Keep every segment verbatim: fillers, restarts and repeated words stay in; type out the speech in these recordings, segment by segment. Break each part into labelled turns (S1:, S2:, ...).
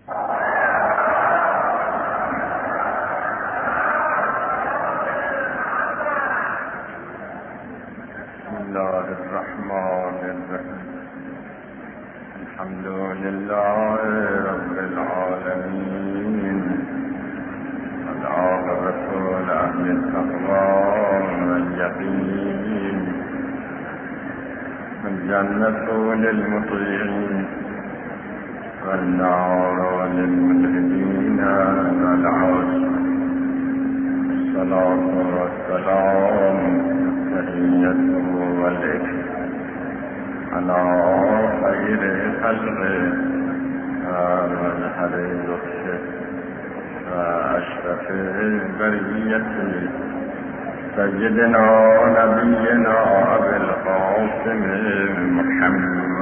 S1: الحمد لله رب العالمين والعاقبة لأهل التقوى واليقين والجنة للمطيعين والنار للملحدين والعاصين. الصلاة والسلام تحية والإكرام على خير خلقه ومنهر لطفه وأشرف بريته سيدنا نبينا أبي القاسم محمد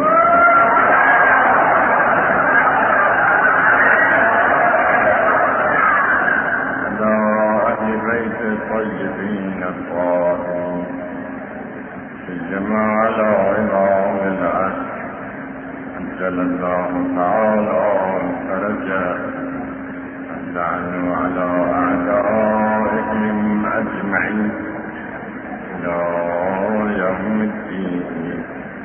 S1: على أهل بيت الطيبين الطاهرين سيما على إمام العصر أنزل الله تعالى فرجا عنه على أعدائهم أجمعين إلى يوم الدين.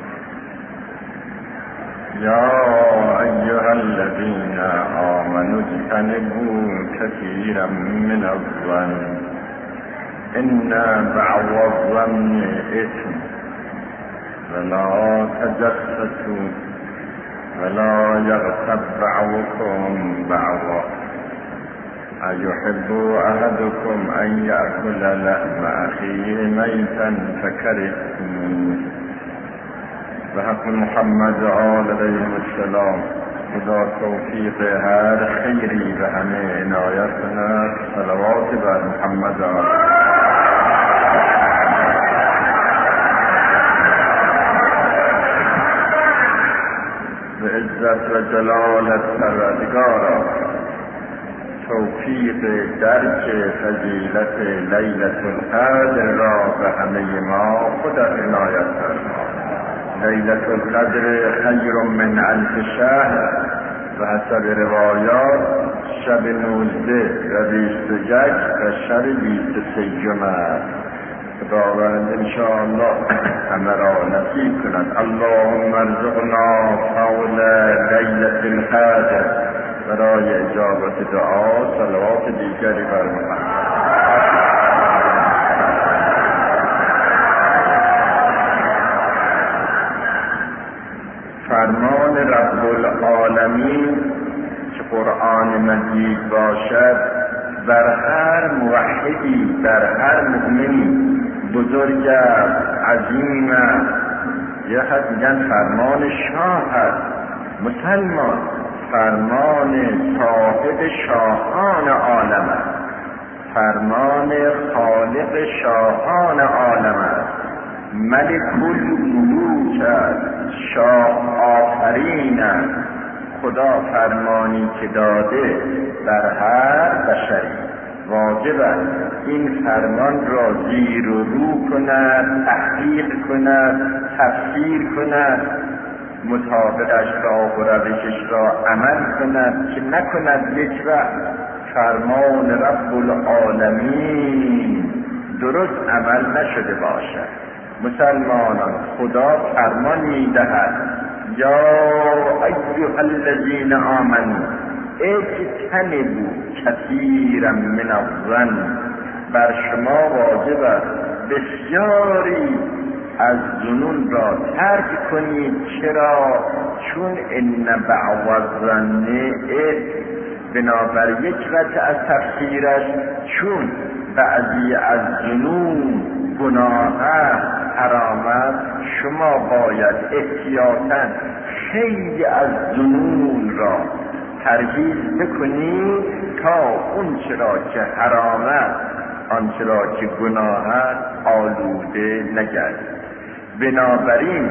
S1: يا أيها الذين آمنوا اجتنبوا كثيرا من الظن إن بعض الظن إثم ولا تجسسوا ولا يغتب بعضكم بعضا أيحب أحدكم أن يأكل لحم أخيه ميتا فكرهتموه. بحق محمد علیه السلام خدا توفیق هر خیری به همه عنایت کند. صلوات بر محمد علیه. به عزت و جلالت پروردگارا توفیق درک فضیلت لیلة القدر را به همه ما خدا عنایت فرما. لیلة القدر خیر من الف شهر و حسب روایات شب نوزده و بیست و یک و شب بیست و سیوم است. خداوند انشاءالله همه را نصیب کند. اللهم ارزقنا قول لیلة القدر. برای اجابت دعا صلوات دیگری بر محمد. فرمان رب العالمین که قرآن مجید باشد بر هر موحدی، بر هر مؤمنی بزرگ است، عظیم است. یه حد میگن فرمان شاه هست. مسلمان فرمان صاحب شاهان عالم است، فرمان خالق شاهان عالم است، ملک الملوک است، شاه آفرین است. خدا فرمانی که داده بر هر بشری واجب است این فرمان را زیر و رو کند، تحقیق کند، تفسیر کند، مطابقش را و روشش را عمل کند که نکند یک وقت فرمان رب العالمین درست عمل نشده باشد. مسلمانان خدا فرمان میدهد یا ایها الذین آمنوا اجتنبوا کثیرا من الظن. بر شما واجب است بسیاری از ظنون را ترک کنید. چرا؟ چون ان بعض الظن اثم. بنابر یک وجه از تفسیرش چون بعضی از ظنون گناه است، حرام است، شما باید احتیاطاً خیلی از ظنون را ترهیز بکنید تا اون چرا که حرام است، آنچه را که گناه است آلوده نگردید. بنابراین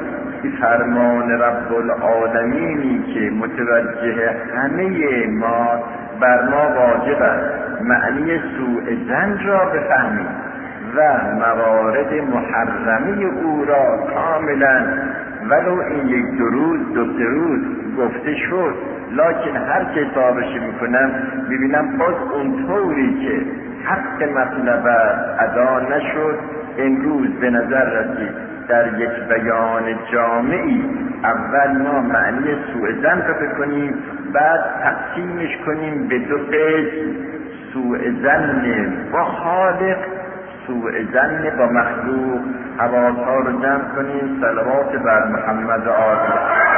S1: فرمان رب العالمینی که متوجه همه ما بر ما واجب است معنی سوء ظن را بفهمید و موارد محرمه او را کاملا ولو این یک دو روز دو سه روز گفته شد لکن هر که حسابش میکنم میبینم باز اونطوری که حق مطلب ادا نشد امروز به نظر رسید در یک بیان جامعی اول ما معنی سوء ظن رو بکنیم، بعد تقسیمش کنیم به دو قسم: سوء ظن با خالق، سوء ظن با مخلوق. حواسها رو جمع کنیم. صلوات بر محمد آقا.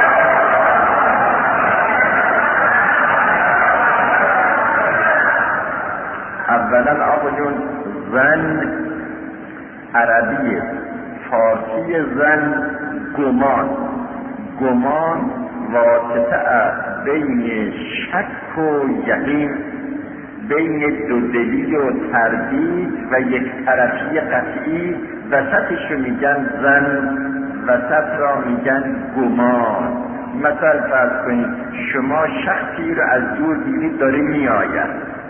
S1: اولا آقا جون، ظن عربیه، فارسی ظن گمان. گمان واسطه بین شک و یقین، بین دودلی و تردید و یک طرفی قطعی. وسطش رو میگن ظن، وسط را میگن گمان. مثلا فرض کنید شما شخصی رو از دور دیدید داره میآید،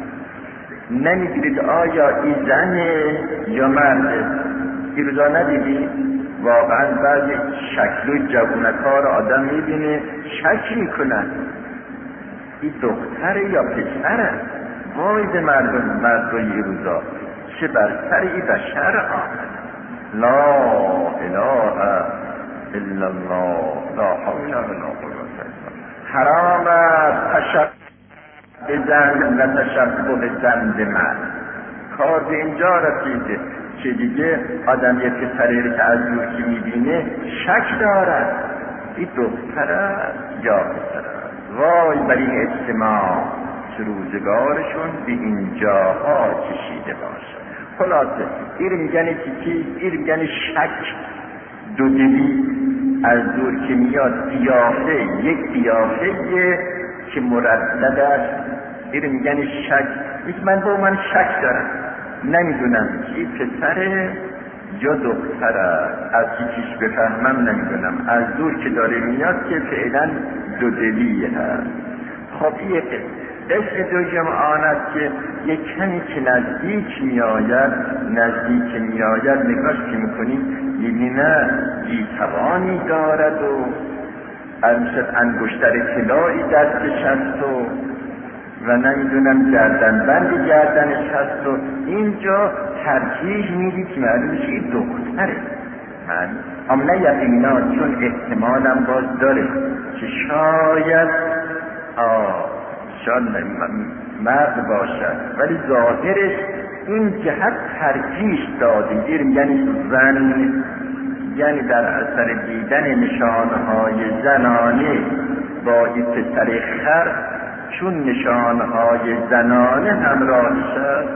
S1: نمیدونید آیا این زنه یا مرده. این روزا ندیدید؟ واقعا بعضی شکل و جوونکار آدم میبینه شک میکنن این دختره یا پسره. وای به مردم مردای این روزا چه بر سر این بشر آمد. لا اله الا الله، لا حول ولا قوة الا بالله. حرام است تشبه بزن و تشبه زن به مرد. کار به اینجا رسیده که دیگه آدم یه پسری که از دور که میبینه شک دارد این دختر است یا پسر است. وای بر این اجتماع که روزگارشون به اینجاها کشیده باشه. خلاصه این میگن چی؟ این میگن شک، دودلی. از دور که میاد قیافه، یک قیافه که مردد است. این میگن شک. میگه من با من شک دارم، نمیدونم کی پسره یا دختره، از چیش بفهمم نمیدونم. از دور که داره میاد که فعلا دودلی هست. خب این اسم دوم آن است که یک کمی که نزدیک میآید، نزدیک میآید نگاش که میکنیم یعنی نه بیتوانی دارد و انگشتر طلایی دستش هست و و نمیدونم گردن بند گردنش هست و اینجا ترجیح میدی که معلومش این دختره. من اما نه یقینا، چون احتمالم باز داره که شاید آه شاید مرد باشد، ولی ظاهرش این جهت ترجیح داده. یعنی زن، یعنی در اثر دیدن نشانهای زنانه با این پسر خر، چون نشانهای زنانه همراهش است،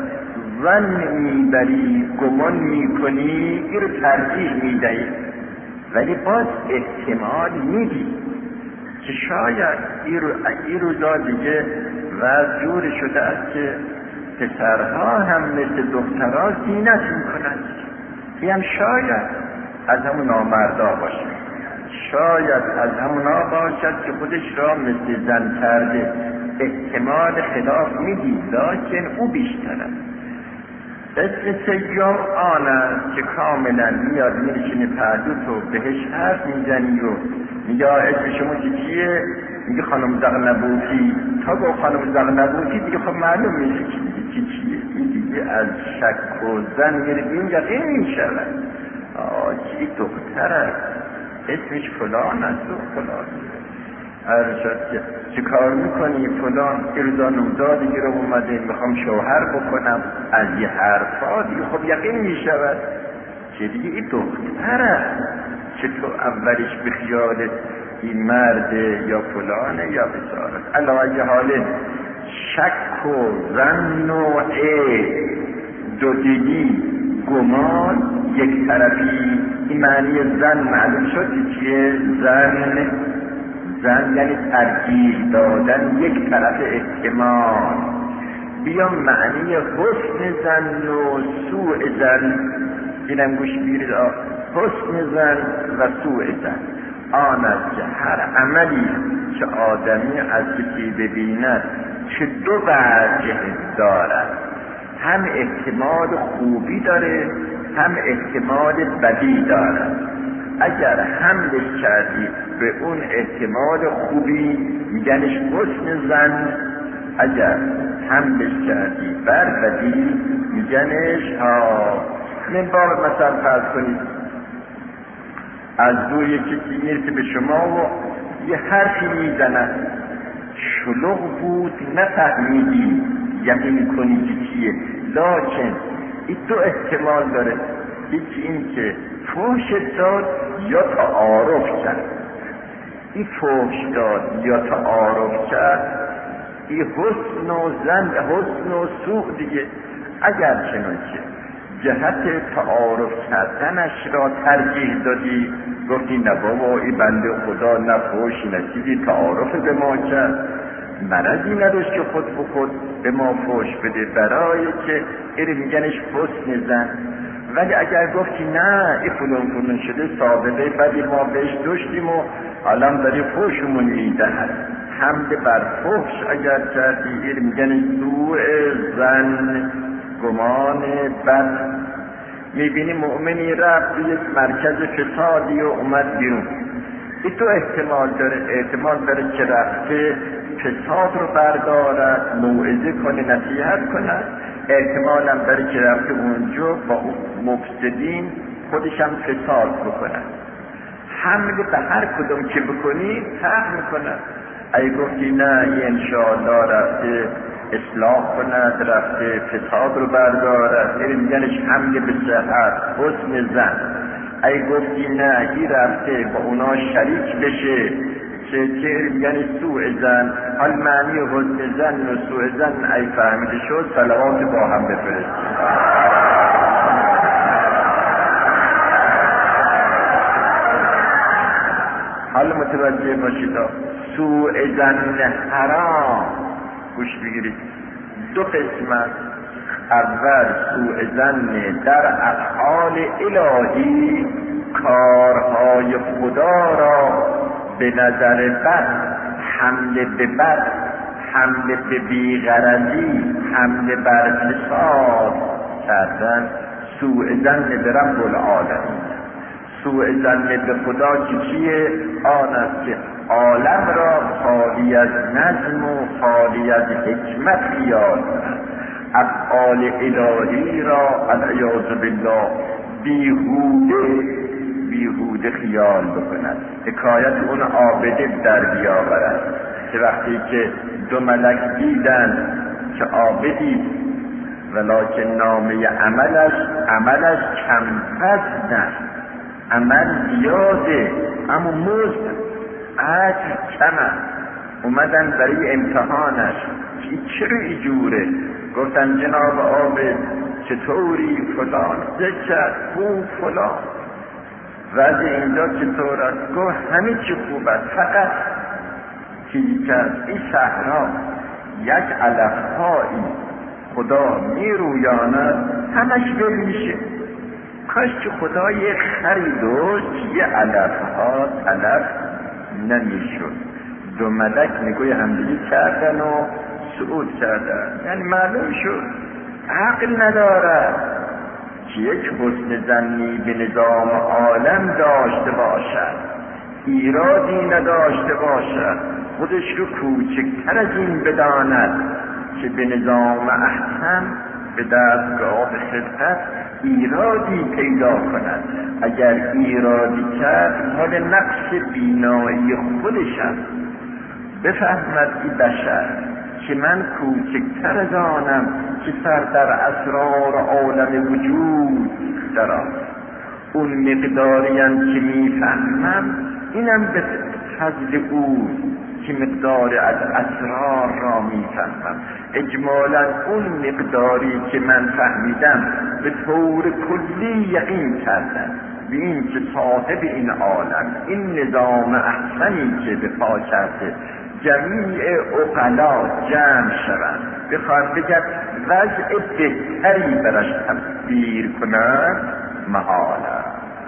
S1: ظن میبری، گمان میکنی، این رو ترجیح میدهی، ولی باز احتمال میدی که شاید این روزا دیگه و جور شده است که پسرها هم مثل دخترها زینت میکنند. این هم شاید از همون نامردا باشه، شاید از همونا باشد که خودش را مثل زن کرده. احتمال خلاف میدی، لکن او بیشتر است. اسم سیوم آن است که کاملا میاد میرشینه پردو تو بهش حرف میزنی و میگه اسم شما چیه؟ میگه خانم زغنبوطی. تا گو خانم زغنبوطی دیگه خب معلوم میشه که دیگه چی چیه. این دیگه از شک و زن میره این یقین میشود آه چی دختر است، اسمش فلان است و فلان. ارشد که چه کار میکنی فلان، ارزا نوزا دیگه رو اومده میخوام شوهر بکنم، از یه حرفا دیگه خب یقین میشود که دیگه این دختر است. چه تو اولش به خیالت این مرده یا فلانه یا بسارت. علاوه حاله شک و ظن و عید، دودلی، گمان، یک طرفی. این معنی زن معلوم شد چیه؟ زن زن یعنی ترجیح دادن، یک طرف احتمال. بیام معنی حسن زن و سوء زن، اینم گوش بیرید. حسن زن و سوء زن آن است که هر عملی که آدمی از کسی ببیند که دو وجه دارد، هم احتمال خوبی داره هم احتمال بدی دارد. اگر حملش کردی به اون احتمال خوبی میگنش حسن زن، اگر حملش کردی بر بدی میگنش ها. من بار مثلا فرض کنید از دو یکی میرسه به شما و یه حرفی میزنن، شلوغ بود نفهمیدی یقین کنی که چیه، لکن این دو احتمال داره، یکی این که فحش داد یا تعارف کرد. این فحش داد یا تعارف کرد این حسن و زن، حسن و سوء دیگه. اگر چنانچه جهت تعارف کردنش را ترجیح دادی، گفتی نه بابا این بنده خدا نه فحش نه چیزی تعارف به ما کرد، مرضی نداشت که خود به خود به ما فحش بده، برای که این میگنش حسن زن. ولی اگر گفتی نه این فلان فلان شده سابقه بدی ما بهش داشتیم و الان داری فحشمون میدهد، حمله بر فحش اگر کردی این میگنش سوء زن، گمان بد. میبینی مؤمنی رفت به یک مرکز فسادی و اومد بیرون، این تو احتمال داره، احتمال داره که رفته فساد رو بردارد، موعظه کنه، نصیحت کنه، احتمال هم داره که رفته اونجا با مفسدین خودش هم فساد بکنه. حمله به هر کدوم که بکنی تق میکنه. ای گفتی نه این انشاءالله رفته اصلاح کند، رفته فساد رو بردارد، این میگنش حمله به صحت، حسن زن. ای گفتی نه این رفته با اونا شریک بشه، چه چه میگنش سوء زن. حال معنی حسن زن و سوء زن ای فهمیده شد، صلوات با هم بفرستید. حال متوجه باشید، سوء زن حرام گوش بگیرید، دو قسمت. اول سوء زن در افعال الهی، کارهای خدا را به نظر بد، حمله به بد، حمله به بیغرضی، حمله بر فساد کردن، سوء زن به رب العالمین. سوء زن به خدا که چیه؟ آن است که عالم را خالی از نظم و خالی از حکمت خیال کند، افعال الهی را علیاذ بالله بیهوده بیهوده خیال بکند. حکایت اون عابده در بیاورد که وقتی که دو ملک دیدن که عابدی ولکن نامه عملش عملش کم وزن، عمل زیاده اما مزد اجر کمه، اومدن برای امتحانش که چرا اینجوره؟ گفتن جناب عابد چطوری؟ فلان ذکر خوب فلان. وضع اینجا چطور است؟ گفت همه چی خوب است، فقط چیزی که این صحرا یک علفهایی خدا میرویاند همش ول میشه. کاش که خدا یه خریدوش یه علفها تلف نمیشد. دو ملک نگوی همدیگه کردن و صعود کردن، یعنی معلوم شد عقل ندارد که یک حسن ظنی به نظام عالم داشته باشد، ایرادی نداشته باشد، خودش رو کوچکتر از این بداند که به نظام احسن به دستگاه خلقت ایرادی پیدا کند. اگر ایرادی کرد مال نقص بینایی خودش است. بفهمد این بشر که من کوچکتر از آنم که سر در اسرار عالم وجود دارم. اون مقداریم که میفهمم اینم به فضل او که مقدار از اسرار را میفهمم. اجمالا اون مقداری که من فهمیدم به طور کلی یقین کردم به این که صاحب این عالم این نظام احسنی که به پا کرده جمیع عقلا جمع شوند بخواهد بگم وضع بهتری برش تصویر کنند، محاله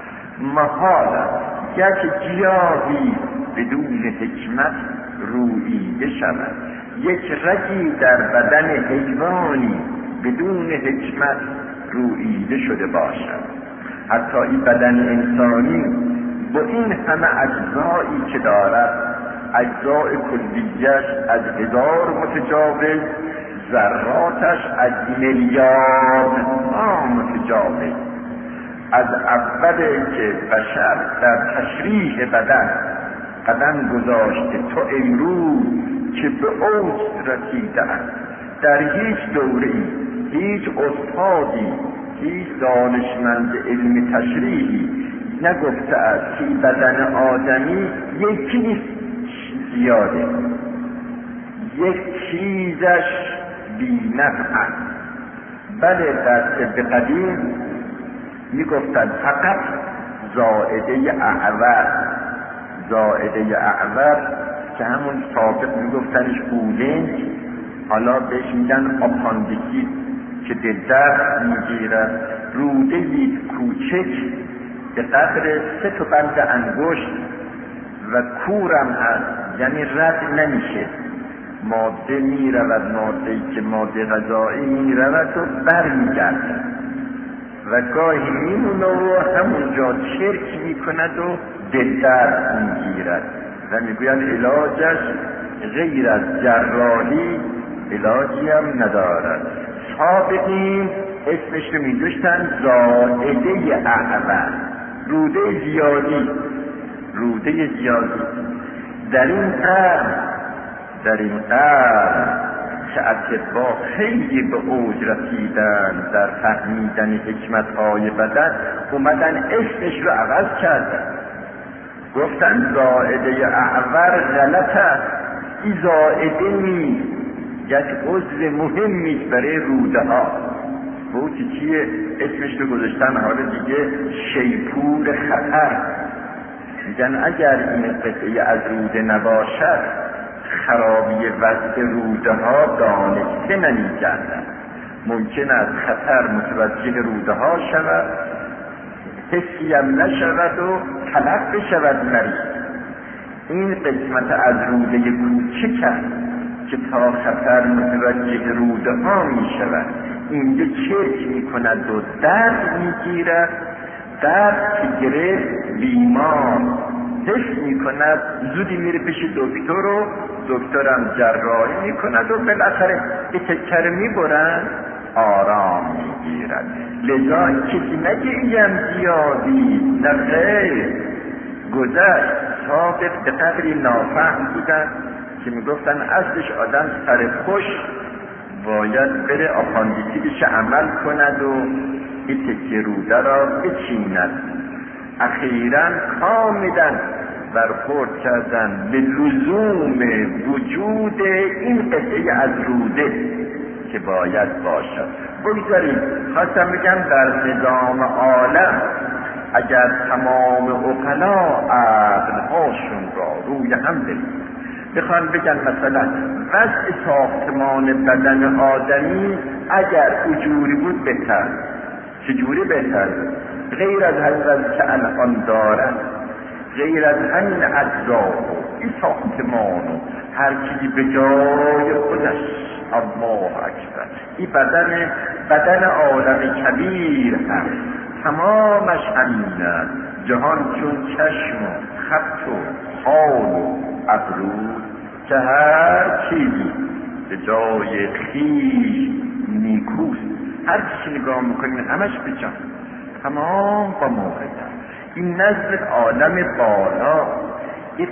S1: محاله یک گیاهی بدون حکمت روییده شود، یک رگی در بدن حیوانی بدون حکمت روییده شده باشد. حتی این بدن انسانی با این همه اجزایی که دارد، اجزای کلیش از هزار متجاوز، ذراتش از میلیارد ها متجاوز. از اول که بشر در تشریح بدن قدم گذاشته تا امروز که به اوج رسیدند، در هیچ دوره‌ای هیچ استادی، هیچ دانشمند علم تشریحی نگفته است که بدن آدمی یک چیز زیاده، یک چیزش بی‌نفع است. بله در طب قدیم میگفتند فقط زائده اعور، زائده اعور که همون سابق میگفتنش بولنج، حالا بهش میگن آپاندیکیت که دلدرد میگیرد، روده کوچک به قدر سه تا بند انگشت و کورم هست، یعنی رد نمیشه، ماده میرود، ماده‌ای که ماده غذایی میرود و بر میگرد و گاهی میمونه و همونجا چرک میکند و دلدرد میگیرد و میگوید علاجش غیر از جراحی علاجی هم ندارد. سابقین اسمش رو میدوشتن زائده اعور، روده زیادی، روده زیادی. در این قرن در این قرن که اطباء خیلی به اوج رسیدن در فهمیدن حکمت‌های بدن، اومدن اسمش رو عوض کردن، گفتن زائده اعور غلط است، این زائده نیست، یک عضو مهمی برای روده ها. و که چیه اسمش رو گذاشتن حالا دیگه شیپور خطر. میگن اگر این قطعه از روده نباشد خرابی وضع روده ها دانسته نمی‌گردد، ممکن است خطر متوجه روده ها شود، حسی هم نشود و تلف بشود مریض. این قسمت از روده کوچک است که تا خطر متوجه روده ها می شود، اینجا چرک می کند و درد می گیرد، درد که گرفت بیمار حس می کند، زودی میره پیش دکتر و دکترم جراحی می کند و بالاخره به تکر می برند، آرام می گیرد. لذا کسی نگه ایم زیادی، نه خیر، گذشت. سابق به قدری نافهم بودن که می گفتن اصلش آدم سر خوش باید بره آپاندیسیدش عمل کند و این تکه روده را بچیند. اخیراً کاملاً برخورد کردن به لزوم وجود این قطعه از روده که باید باشد. بگذارید خواستم بگم در نظام عالم اگر تمام عقلا عقلهاشون را روی هم برید بخوان بگن مثلا وضع ساختمان بدن آدمی اگر اجوری بود بهتر، چجوری بهتر؟ غیر از همین که الان دارن، غیر از همین اجزا و این ساختمان و هر چیزی به جای خودش، الله اکبر، این بدن بدن عالم کبیر هست، تمامش همینه. جهان چون چشم و خط و حال و ابرو که هر چیزی به جای خویش نیکوست، هر چیزی نگاه میکنیم همش به جا، تمام با موقع. این نزد عالم بالا، این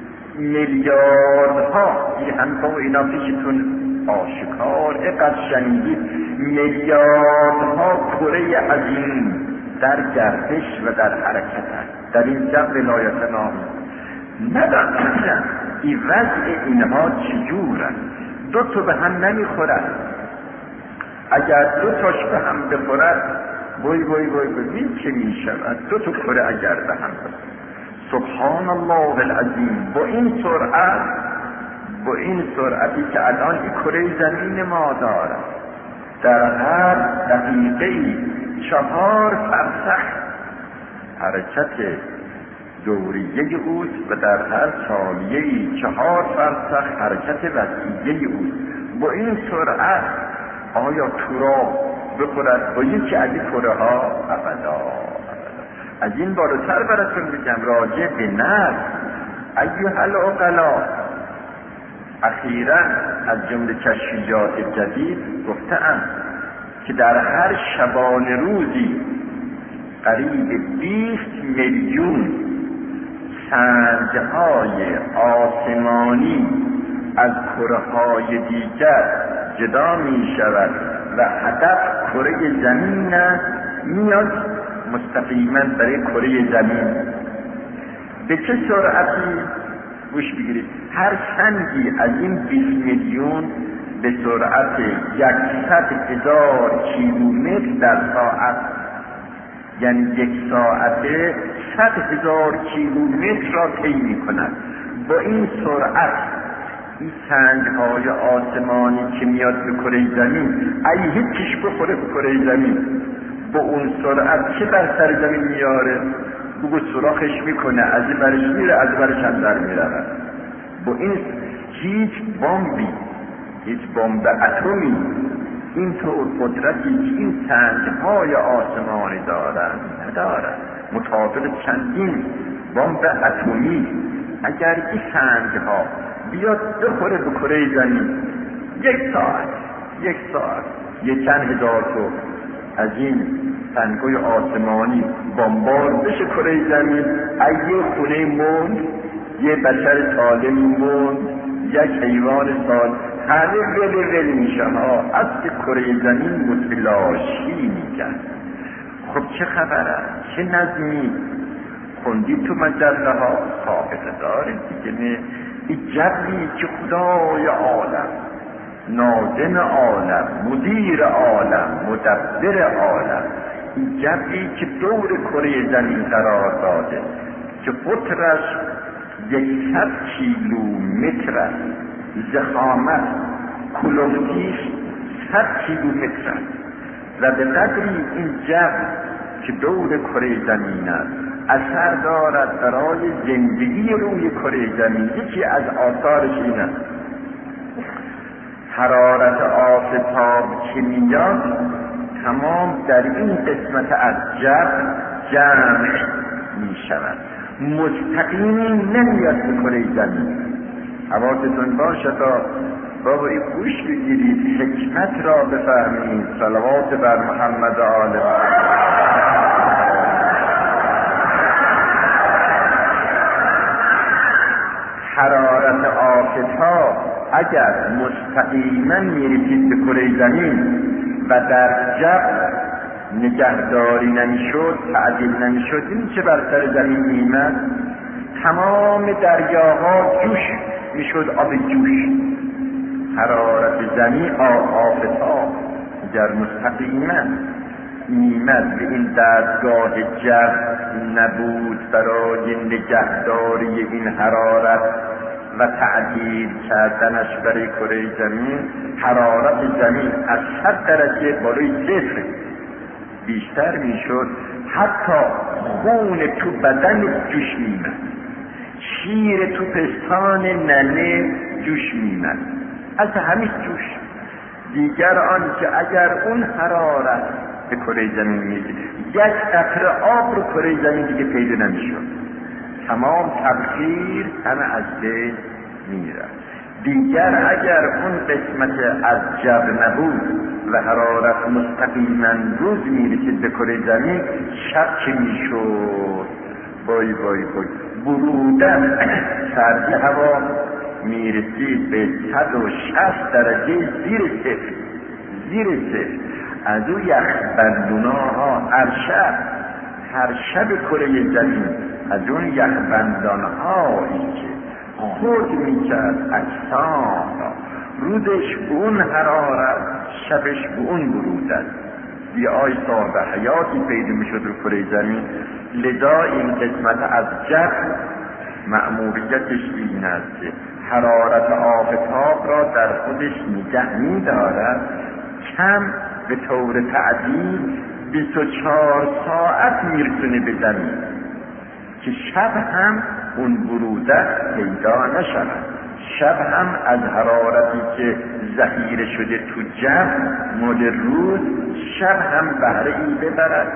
S1: میلیاردها، این هم با اینا پیشتون آشکار اقدر شنیدید، میلیاردها کره عظیم در گردش و در حرکت هست در این جبل ولایت نام. ندارم این وضع اینها چجور است؟ دو تا به هم نمیخورد. اگر دو تاش به هم بخورد بای بای بای بای چه می شود؟ دو تا کره اگر به هم بخورد، سبحان الله العظیم، با این سرعت، با این سرعتی که الان این کره زمین ما دارد، در هر دقیقه چهار فرسخ حرکت دوریه اوست و در هر ثانیه چهار فرسخ حرکت وسیعه اوست. با این سرعت آیا تو را بخورد با یکی از این کره ها؟ ابدا. از این بالاتر براتون میگم، راجع به نفس. ایها العقلا، اخیراً از جمله کشفیات جدید گفته‌ام که در هر شبانه روزی قریب بیست میلیون سنگ‌های آسمانی از کره‌های دیگر جدا می شود و هدف کره زمین است، میاد مستقیما برای کره زمین. به چه سرعتی؟ گوش بگیرید، هر سنگی از این بیست میلیون به سرعت یکصد هزار کیلومتر در ساعت، یعنی یک ساعته صد هزار کیلومتر را طی می‌کند. با این سرعت این سنگ‌های آسمانی که میاد به کره زمین، ای هیچیش بخوره به کره زمین، با اون سرعت چه بر سر زمین میاره؟ بگو سراخش میکنه، از این برش میره، از برش هم در میره. با این هیچ بمبی، هیچ بمب اتمی اینطور قدرتی که این سنگ‌های آسمانی دارن ندارن. مطابق چندین بمب اتمی اگر این سنگ‌ها بیاد بخوره به کره زمین، یک ساعت یک ساعت یک چند هزار تو از این سنگ‌های آسمانی بمبارد بشه کره زمین، یه خونه موند، یه بشر سالم موند، یک حیوان سالم، همه ول ول میشه ها، اصل کره زمین متلاشی میکرد. خب چه خبره؟ چه نظمی خوندی تو مجله ها؟ ثابت داره دیگه. نه این جبری که خدای عالم، ناظم عالم، مدیر عالم، مدبر عالم، این جبری که دور کره زمین قرار داده که قطرش یکصد کیلومتر است، ضخامت کلفتیش صد کیلومتر است و به قدری این جبر که دور کره زمین است اثر دارد برای زندگی روی کره زمین. یکی از آثارش این است حرارت آفتاب که میاد تمام در این قسمت از جبر جمع می شود، مستقیمی نمیاد به کره زمین. حواستون باشه تا بابا این گوش بگیرید، حکمت را بفهمید. صلوات بر محمد و آل محمد. حرارت آفتاب اگر مستقیما میرسید به کره زمین و در جبر نگهداری نمیشد، تعدیل نمیشد، این چه بر سر زمین میمد؟ تمام دریاها جوش میشد، آب جوش. حرارت زمین آفتاب اگر مستقیما میمد به این دستگاه جبر نبود برای نگهداری این حرارت و تعدیل کردنش برای کره زمین، حرارت زمین از صد درجه بالای صفر بیشتر میشد. حتی خون تو بدن جوش میمد، شیر تو پستان ننه جوش میمد، از همین جوش. دیگر آن که اگر اون حرارت به کره زمین میرسید، یک قطره آب رو کره زمین دیگه پیدا نمیشد، تمام تبخیر همه از بین میره. دیگر اگر اون قسمت از جبر نبود و حرارت مستقیما روز میرسید به کره زمین، شب چه میشد؟ بای بای بای برودن سردی هوا میرسید به صد و شصت درجه زیر صفر، زیر صفر. از او یخبندونها هر شب هر شب کره زمین از اون یخبندانهایی که خود میکرد اجسام را، روزش به اون حرارت، شبش به اون برودت، بیای صاحب حیاتی پیدا میشد رو کره زمین. لذا این قسمت از جبر مأموریتش این است که حرارت آفتاب را در خودش نگه می‌دارد، کم به طور تعدیل بیست و چهار ساعت میرسونه به زمین که شب هم اون برودت پیدا نشود. شب هم از حرارتی که ذخیره شده تو جبر مال روز، شب هم بهره ای ببرد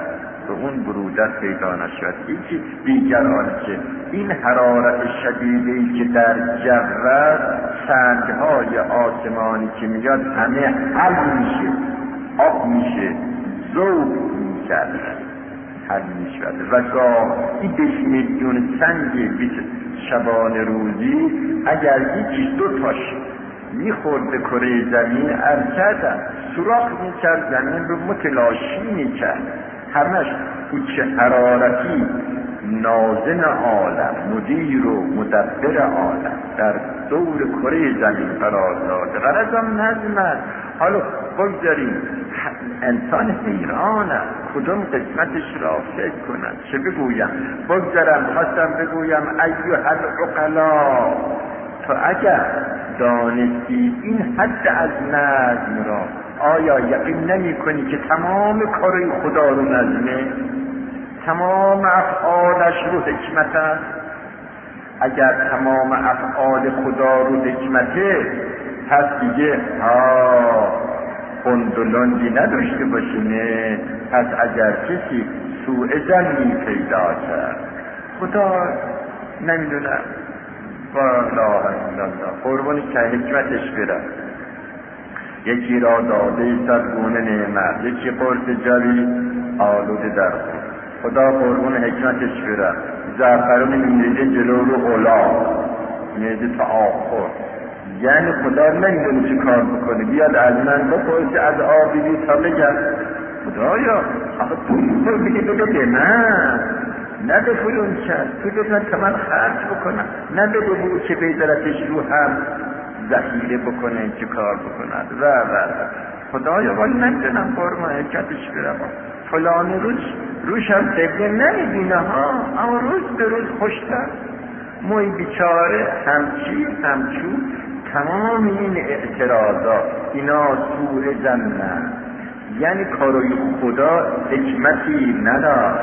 S1: به اون برودت پیدا نشود. یکی دیگر آنچه این حرارت شدیدی که در جو سنگهای آسمانی که میاد همه حل میشه، آب میشه، ذوب میکرد، حل میشود و گاهی بیش میلیون سنگ بیش شبانه روزی اگر یکیش دو تاش میخورد به کره زمین ارکدن سوراخ میکرد، زمین رو متلاشی میکرد. همش کوچه حرارتی ناظم عالم، مدیر و مدبر عالم در دور کره زمین قرار داده. غرضم نظم است. حالا بگذاریم انسان حیران است کدوم قسمتش را فکر کنند. چه بگویم؟ بگذارم خواستم بگویم ایها العقلا، تو اگر دانستی این حد از نظم را، آیا یقین نمی کنی که تمام کارای خدا رو نظمه، تمام افعالش رو حکمت است؟ اگر تمام افعال خدا رو حکمته، پس دیگه ها بندلندی نداشته باشه. نه، پس اگر کسی سوء ظنی پیدا کرد، خدا نمیدونم با لا اله الا الله قربانی که حکمتش برد، یکی را داده صد گونه نعمت، یکی قرص جوی آلوده در خود، خدا قربون حکمتش برد زعفران میریزه جلو رو غلام میریزه تا آخر. یعنی خدا نمیدونه چه کار بکنه، بیاد از من بپرسه از آبیدی تا بگم خدایا آخه تو بگه بگه به من نده فلون کرد، تو بگه تا من خرج بکنم، نده بگو که بیدرتش رو هم ذخیره بکنه چه کار بکند و و خدایا ولی نمیدونم قرمه حکمتش برم فلان روز روش هم طبقه نمیبینه ها، اما روز به روز خوشتر موی بیچاره همچی همچو. تمام این اعتراضات اینا سوء ظن، یعنی کارای خدا حکمتی نداشت،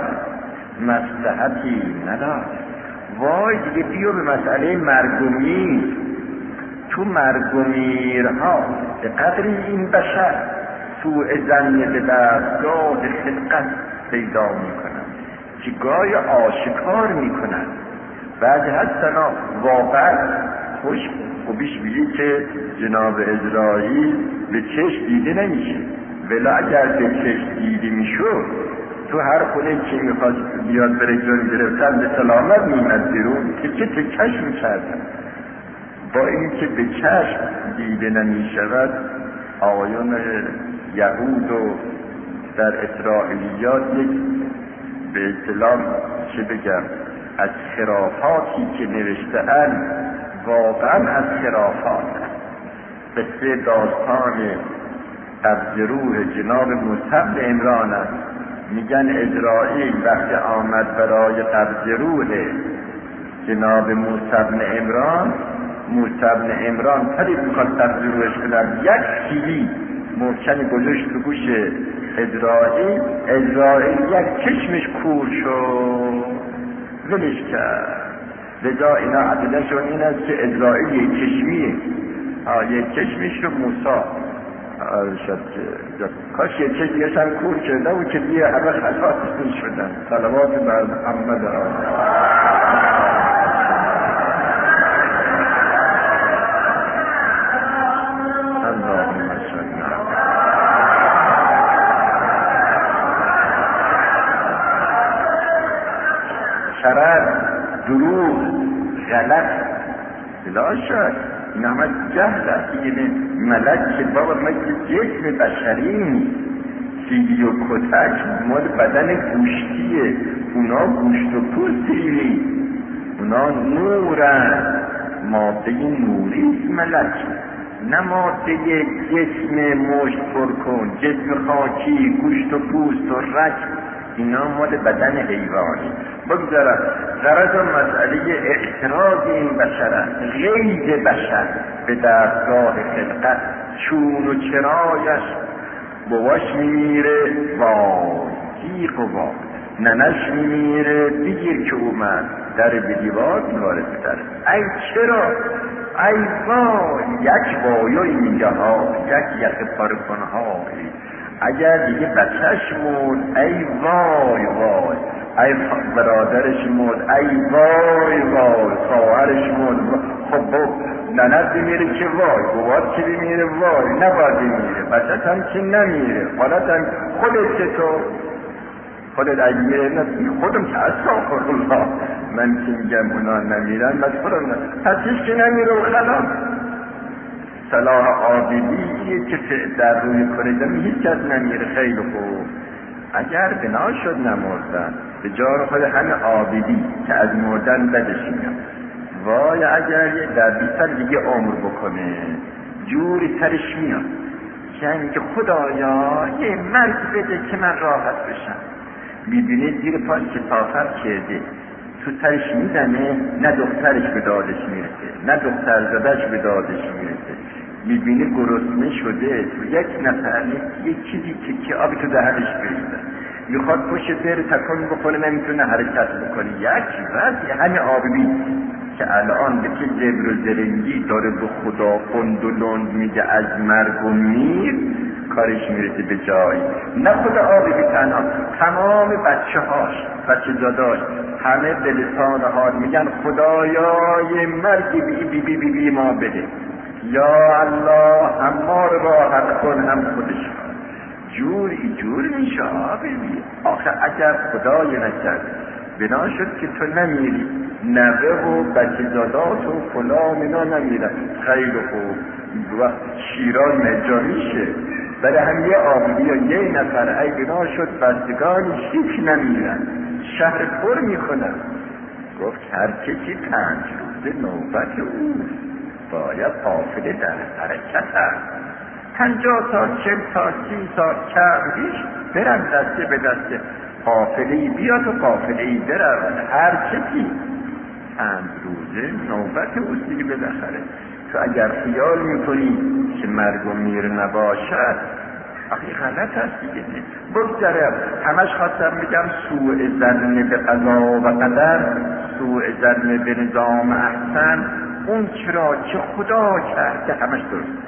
S1: مصلحتی نداشت. وای دیگه بیو به مسئله مرگ و میر. تو مرگ و میرها به قدری این بشر سوء ظن به دستگاه خلقت پیدا میکنن که گاهی آشکار میکنن. بعد هستنا واقعا خوش خوبیش میگه که جناب اسرائیل به چشم دیده نمیشه، ولی اگر به چشم دیده میشد تو هر خونه که میخواست بیاد بره جون گرفتن به سلامت میمد بیرون که چه تکش میکردن. با این که به چشم دیده نمیشود، آقایون یهود و در اسرائیلیات یک به اصطلاح چه بگم از خرافاتی که نوشته‌اند، واقعا از خرافات. قصه داستان قبض روح جناب موسی بن عمران است. میگن اسرائیل وقتی آمد برای قبض روح جناب موسی بن عمران، موسی بن عمران پری میخواد قبض روحش کنن، یک کیلی محکم گذاشت تو گوش اسرائیل، اسرائیل یک چشمش کور شد ولش کرد. لذا اینا عقیده‌شون این است که اسرائیل یک چشمیه، یک چشمش رو موسی شد که کاش یک چشمیش هم کور کرده و که دیگه همه خلاص شدن. صلوات بر محمد شرر، دروغ، غلط بلا شد. این همه جهل است. این ملک که بابا مثل جسم بشری سیدی و کتک مال بدن گوشتیه، اونا گوشت و پوستی، اونا نورن، ماده نوری ملک، نه ماده جسم مشت پرکن، جسم خاکی، گوشت و پوست و رگ، اینا مال بدن حیوانی. بگذارم غرض مسئله اعتراض این بشر است، غیب بشر به دستگاه خلقت، چون و چرایش بواش میمیره وای جیغ و وای، ننش میمیره بگیر که اومد در به دیوار میوارد در. ای چرا؟ ای وای یک وایای میگه ها، یک یک پارکنه ها، اگر دیگه بچهش مرد ای وای وای، ای برادرش مرد ای وای وای، خواهرش مرد خب با ننت بمیره که وای، بابات که بمیره وای، نباید بمیره، بچه‌ت هم که نمیره، خالت هم خودت چطور؟ خودت اگه میره خودم که استغفر الله، من که میگم اونا نمیرن من خودم نمیرن، پس هیچ که نمیره و خلاص. صلاح عابدی که در روی کردن هیچ کس نمیره. خیلی خوب، اگر بنا شد نمردن به جار خود همه عابدی که از مردن بدش میاد، وای اگر یه در بیست سال دیگه عمر بکنه جوری ترش میاد یعنی که خدایا یه مرگ بده که من راحت بشم. میبینه زیر پاش کثافت کرده، تو ترش میزنه، نه دخترش به دادش میرسه نه دختر زدش به دادش میرسه. میبینه گرسنه شده، تو یک نفر یک چیزی که که آبی تو دهنش بریزه، میخواد پشت بره تکون بکنه نمیتونه حرکت بکنه. یک وقتی همه عابدی که الان به که زبر و زرنگی داره به خدا قند و لند میگه از مرگ و میر کارش میرسه به جایی. نه خدا عابدی تنها، تمام بچه هاش بچه زاداش همه به لسان حال میگن خدایا یه مرگی بی بی بی بی, بی ما بده، یا الله هم ما رو راحت کن هم خودش جوری جوری میشه. آخه اگر خدای نکرد بنا شد که تو نمیری، نوه و بچه زادات و فلان اینا نمیرن، خیلی خوب و شیران مجانیشه برای هم یه آبودی یا یه نفر ای بنا شد بستگانی هیچ نمیرن، شهر پر میخونن. گفت هر کسی پنج روز نوبت اوست، باید قافله در حرکت هست، پنجاه تا چل تا سی تا کردیش برن دسته به دسته، قافله‌ای بیاد و قافله‌ای برن، هر کسی پنج روزه نوبت اوست دیگه بالاخره. تو اگر خیال میکنی که مرگ و میر نباشد آخی غلط هست دیگه. بگذارم همش خواستم بگم سوء ظن به قضا و قدر، سوء ظن به نظام احسن، اون چرا که خدا کرده همش درست.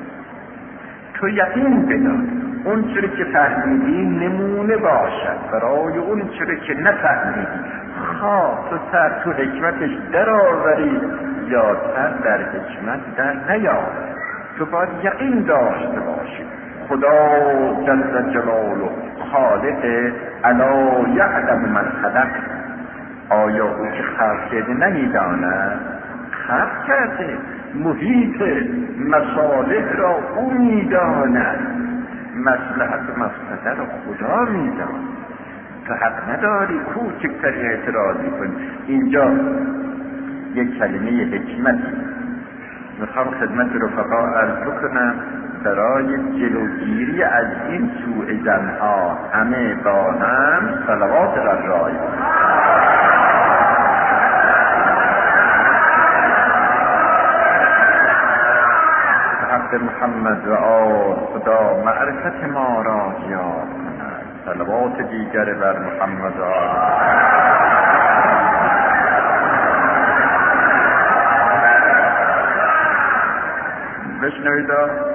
S1: تو یقین بدار اون چرا که فهمیدی نمونه باشد برای اون چرا که نفهمیدی، خواه تو سر تو حکمتش در آوری یا سر در حکمت در نیاوری. تو باید یقین داشته باشی خدا جل جلاله خالق الا یعلم من خلق. آیا او که خلق کرده نمیداند؟ خلق کرده، محیط مصالح را او میداند، مصلحت و مفسده را خدا میداند. تو حق نداری کوچکتر اعتراضی کنی. اینجا یک کلمه حکمتی میخوام خدمت رفقا عرض بکنم برای جلوگیری از این سوء ظنها. همه با هم صلوات بر رای حق محمد و آل خدا معرفت ما را یاد کند. صلوات دیگر بر محمد و آل. بشنوید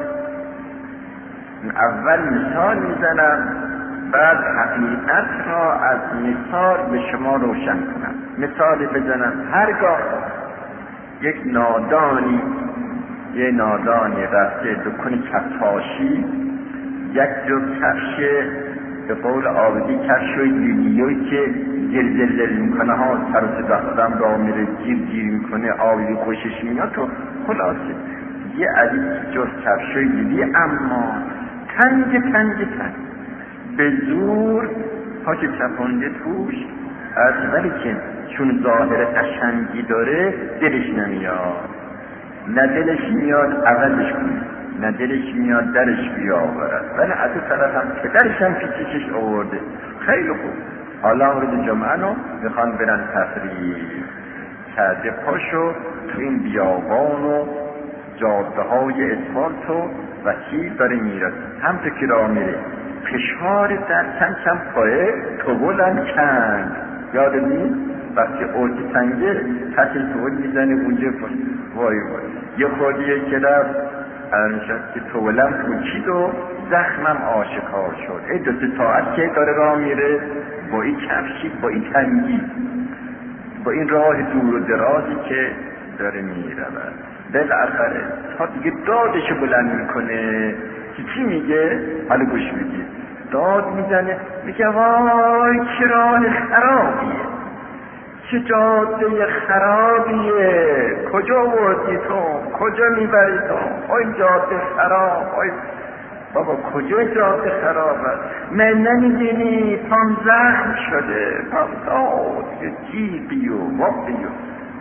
S1: اول مثال میزنم بعد حقیقت را از مثال به شما روشن کنم. مثالی بزنم هرگاه یک نادانی یه نادانی رفته دکان کفاشی یک جو کفش به قول عابدی کفش و لیلیوی که زلزله میکنه ها سر و صدا آدم را میره گیر گیر میکنه آبی خوشش میاد تو خلاصه یه علی جز کفش و لیلی اما تنگ تنگ تنگ به زور پاک چپنده توش از ولی که چون ظاهر قشنگی داره دلش نمیاد، نه دلش میاد عوضش کنه، نه دلش میاد درش بیاورد، ولی از اون طرف هم پدرش هم پیچشش آورده. خیلی خوب، حالا امروز جمعه رو میخوان برن تفریح کرده پاشو تو این بیابان و جاده های اسفالت و وسیع داره میرد هم تو که راه میره فشار در کم کم پایه تو بلند کند یاد نیست وقتی اوتی سنگه تحت طول میزنه اونجا وای وای. یه خودیه که رفت الان شد که طولم پوچید و زخمم آشکار شد. ای دو سه ساعت که داره راه میره با این کفشی، با این تنگی، با این راه دور و درازی که داره میرود. بالاخره تا دیگه دادشو بلند میکنه که چی میگه؟ حالا گوش میگه، داد میزنه میگه وای چه راه خرابیه، چه جاده خرابیه، کجا وردی تو، کجا میبری تو، وای جاده خراب، وای بابا کجا جاده خراب است، من نمیدینی پام زخم شده، پام داد یه جیبی و وقتی و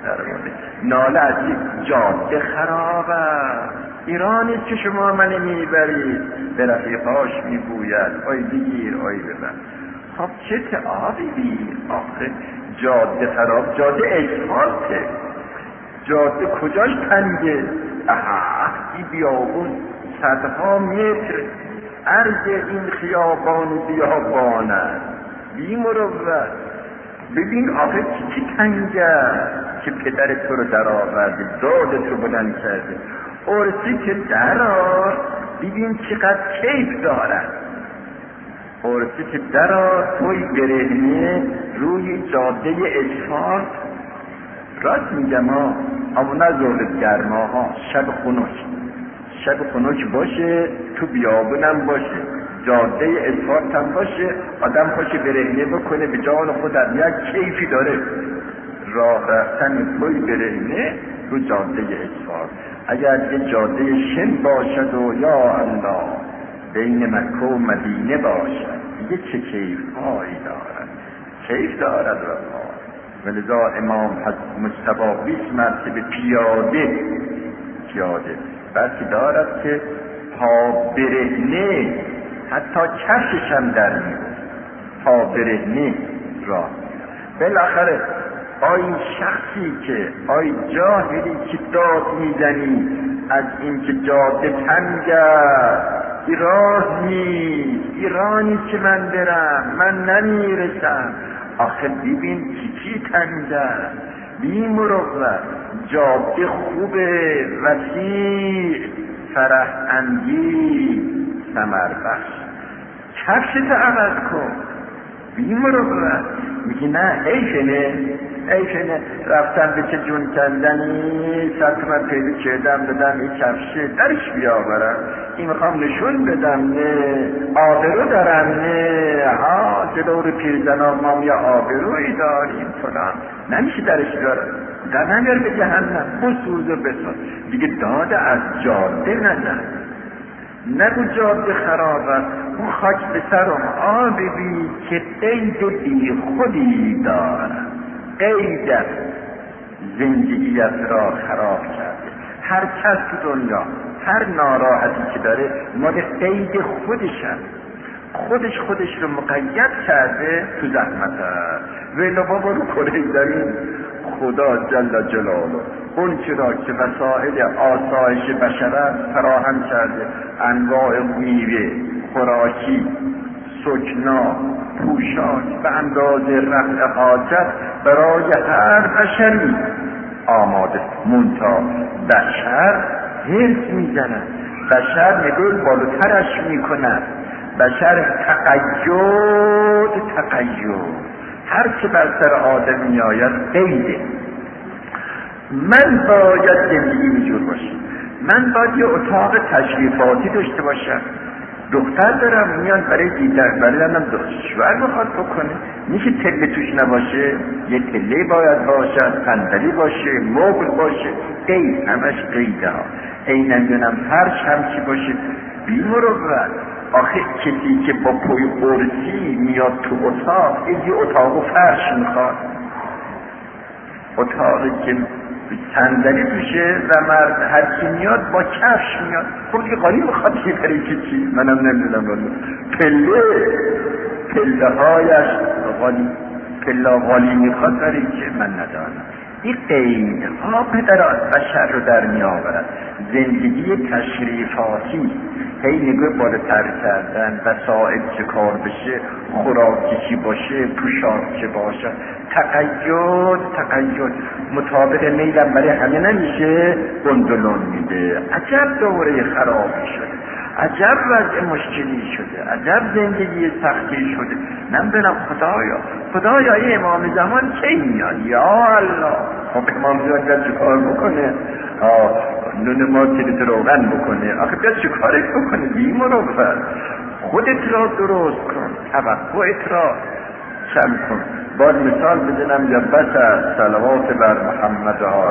S1: ناله از این جاده خراب است، ایرانی که شما من میبرید، به رفیقاش میگوید آی بگیر آی ببر. خب چه تعابی بیر آخه جاده خراب، جاده اسفالته، جاده کجاش تنگه؟ اها این بیابون صدها متر عرض این خیابان و بیابان است، بی مروت. ببین آخه چی تنگه که پدر تو رو در آورده، دادت رو بلند کرده، ارسی که درار ببین چقدر کیف دارد، ارسی که درار توی برهنه روی جاده اسفالت. راست میگم ها، اما نه ظهر گرماها، شب خنک، شب خنک باشه، تو بیابونم باشه، جاده اسفالت هم باشه، آدم باشه برهنه بکنه به جان خودم، یک کیفی داره راه رفتن توی برهنه رو جاده اسفالت. اگر یه جاده شن باشد و یا الله بین مکه و مدینه باشد دیگه چه کیف هایی دارد، کیف دارد رفا. ولذا امام مصطفی بیست مرتبه پیاده پیاده بلکه دارد که پا برهنه حتی کفشش هم در میاد، پا برهنه راه. بالاخره آی شخصی که آی جاهلی که داد میزنی از این که جاده تنگ است، راه نیست، ایرانی که من برم من نمیرسم. آخه ببین چی چی تنگ است، بی مروت، جاده خوبه، وسیع، فرح انگیز، ثمر بخش. کفشت عوض کن، بی مروت. میگی نه حیفنه حیفنه رفتم به چه جون کندنی سطمت پیدا کردم بدم این کفشه درش بیاورم، این میخوام نشون بدم نه آبرو دارم، نه ها جلور پیرزنان ما یا آبروی داریم فلان، نمیشه درش بیارم، در نمیر به جهنم بسوز و بسوز. دیگه داد از جاده نزن، نگو جاده خراب است، اون خاک به سرم آبی بی که قید بی خودی دارد، قید زندگیت را خراب کرده. هر کس تو دنیا هر ناراحتی که داره مال قید خودش هست، خودش خودش رو مقید کرده تو زحمت هست. ویلا بابا رو کره زمین خدا جل جلاله اون چرا که وسایل آسایش بشرت فراهم کرده، انواع میوه، خوراکی، سکنا، پوشاک به اندازه رفع حاجت برای هر بشری آماده. منتها بشر حرص میزند، بشر نگاه بالاترش میکند، بشر تقید تقید هر چه بر سر آدم میآید قیده. من باید زندگی اینجور باشه، من باید یه اتاق تشریفاتی داشته باشم، دختر دارم میان برای دیدن، برای دارم شوهر بخواد بکنه، میشه تله توش نباشه، یه تله باید باشد، صندلی باشه، مبل باشه، قید، همش قیده ها. اینم فرش هم چی باشه، بی مروت. آخه کسی که با پای قرصی میاد تو اتاق، این اتاق و فرش میخواد، اتاقی که صندلی توشه و مرد هر کی میاد با کفش میاد. خب دیگه قالی میخواد که برای چی چی منم نمیدونم والله. پله پله هایش قالی پله قالی میخواد برای چی من ندانم. این قید ها پدران بشر رو در می آورد. زندگی تشریفاتی، هی نگاه بالاتر کردن، وسائل چه کار بشه، خوراکی چی باشه، پوشاک چه باشه، تقید تقید مطابق میلم برای همه نمیشه، گندلون میده. عجب دوره خرابی شده، عجب وضع مشکلی شده، عجب زندگی سختی شده. نمیدونم خدایا خدایا این امام زمان چه میاد؟ یا الله. خب امام زمان بیاد چه کار بکنه؟ آه نون ما تیرت روغن بکنه؟ آخه بیاد چه کاری بکنه؟ بیمروفر خودت را درست کن، توقعت را چم کن. باید مثال بزنم یا بس از صلوات بر محمد ها.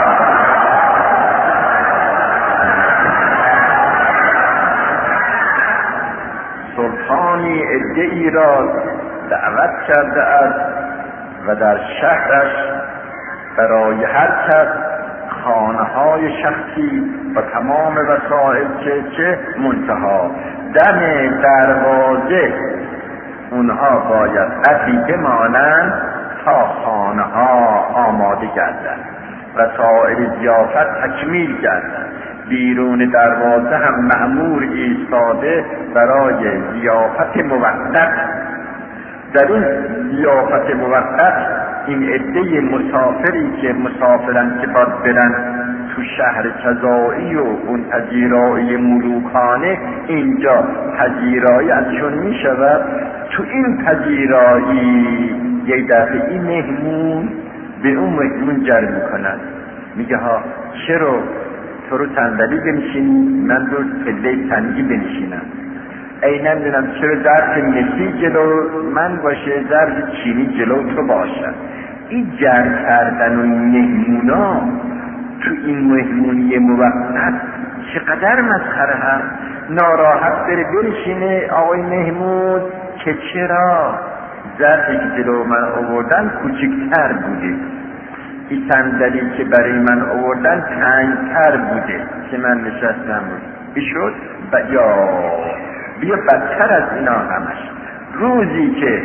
S1: سلطانی عده‌ای را دعوت کرده است و در شهرش برای هر کس خانه‌های شخصی و تمام وسایل چه چه منتها دم دروازه اونها باید قدری بمانند تا خانه ها آماده گردند و سایر ضیافت تکمیل گردند. بیرون دروازه هم مأمور ایستاده برای ضیافت موقت. در این ضیافت موقت این عده مسافری که مسافرن که باید برن تو شهر کذایی و اون پذیرایی ملوکانه، اینجا پذیرایی ازشون می شود. تو این پذیرایی یک دفعه این مهمون به اون مهمون جر می کند، میگه ها چرا تو رو صندلی بنشینی من رو پله تنگی بنشینم؟ ای نمیدونم چرا ظرف مسی جلو من باشه ظرف چینی جلو تو باشد. این جر کردن و مهمونا تو این مهمونی موقت چقدر مسخره هست. ناراحت بره بنشینه آقای مهمون که چرا ظرفی که جلو من آوردن کوچکتر بوده، این صندلی که برای من آوردن تنگتر بوده که من نشستم بود شد. ب... یا بیا بدتر از اینا همش. روزی که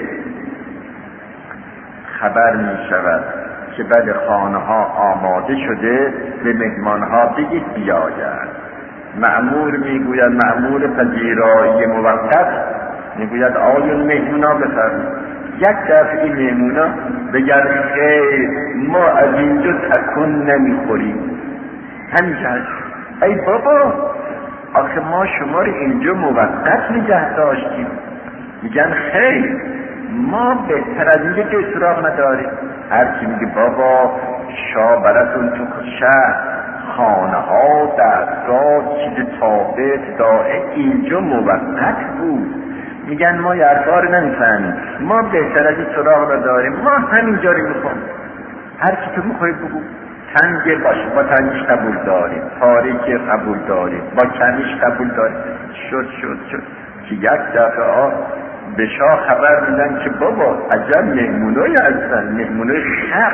S1: خبر می شود که بعد خانه ها آماده شده به مهمان ها بگید بیاید، مأمور میگوید، مأمور پذیرایی موقت میگوید آقایون مهمون ها بفرمایید. یک دفعه این مهمون ها بگن خیر ما از اینجا تکون نمیخوریم. همینجا ای بابا آخه ما شما رو اینجا موقت نگه داشتیم. میگن خیر ما بهتر از اینجا که سراغ نداریم. هر کی میگه بابا شاه براتون تو شهر خانه ها دستگاه چیز ثابت داره، اینجا موقت بود. میگن ما یرفار نمیفهمیم، ما بهتر از این سراغ نداریم، ما همینجا رو میخوام. هر کی تو میخوای بگو. تنگ باش با تنگش قبول داریم، تاریکی قبول داریم، با کمیش قبول داریم. شد شد شد که یک دفعه ها به شاه خبر میدن که بابا عجب مهمونای هستن، مهمونای خر،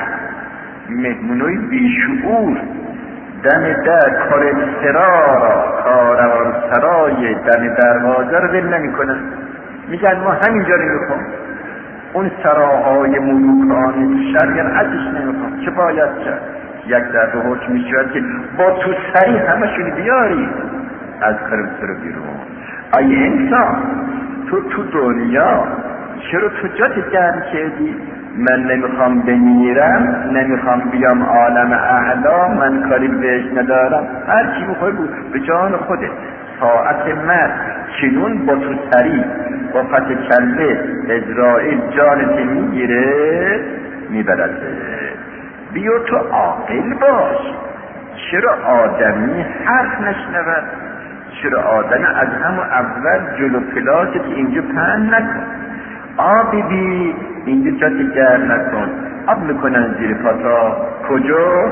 S1: مهمونای بیشعور. دم در کارمسرا را کاروان سرای دم دروازه رو ول نمی کنن. میگن ما همینجا رو میخوام. اون سراهای ملوکان شریعتش نمیخوام. چه باید کرد؟ یک دفعه حکم میشود که با تو سری همشون بیاری از کارمسرا بیرون. ای انسان تو تو دنیا چرا تو جات گرم کردی؟ من نمیخوام بمیرم، نمیخوام بیام عالم اعلا، من کاری بهش ندارم. هر چی میخوای بود به جان خوده. ساعت مرد چنون با تو سری با فت کله ازرائیل جانت میگیره میبرده. بیا تو عاقل باش. چرا آدمی حرف نشنود؟ چرا آدمی از همون اول جلو پلاست که اینجا پهن نکن؟ آبی بی اینجا جاتی گر نکن. آب میکنن زیر پاتا کجا؟